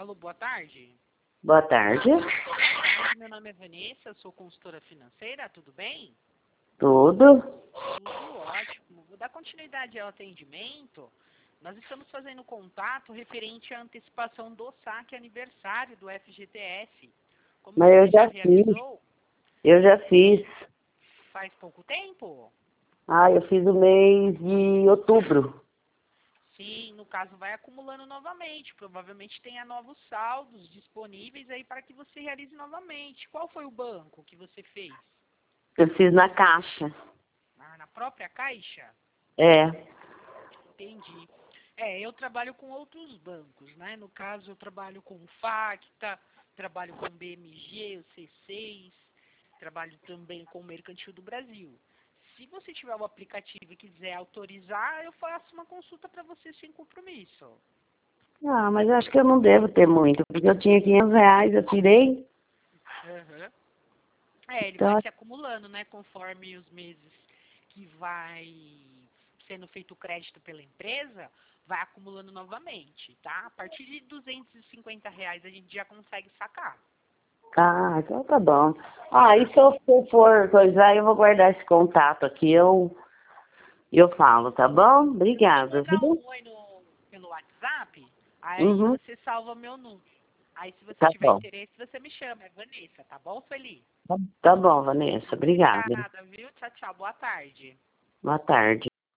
Alô, boa tarde. Boa tarde. Meu nome é Vanessa, sou consultora financeira, tudo bem? Tudo? Tudo ótimo. Vou dar continuidade ao atendimento. Nós estamos fazendo contato referente à antecipação do saque aniversário do FGTS. Como Mas eu você já já fiz. realizou, Eu já fiz. faz pouco tempo? Eu fiz o mês de outubro. Sim, no caso vai acumulando novamente. Provavelmente tenha novos saldos disponíveis aí para que você realize novamente. Qual foi o banco que você fez? Eu fiz na Caixa. Na própria Caixa? É. Entendi. Eu trabalho com outros bancos, né? No caso, eu trabalho com o Facta, trabalho com o BMG, o C6, trabalho também com o Mercantil do Brasil. Se você tiver o aplicativo e quiser autorizar, eu faço uma consulta para você sem compromisso. Mas eu acho que eu não devo ter muito, porque eu tinha R$ 500, eu tirei. Uhum. Ele vai Então, se acumulando, né? Conforme os meses que vai sendo feito o crédito pela empresa, vai acumulando novamente, tá? A partir de R$ 250 a gente já consegue sacar. então tá bom. E se eu for coisar, eu vou guardar esse contato aqui, eu falo, tá bom? Eu vou te Obrigada, mandar viu? um oi pelo WhatsApp, aí Uhum. você salva meu número. Aí se você Tá tiver bom. interesse, você me chama, é Vanessa, tá bom, Sueli? Tá bom, Vanessa. Obrigada. Obrigada, viu? Tchau, tchau, boa tarde. Boa tarde.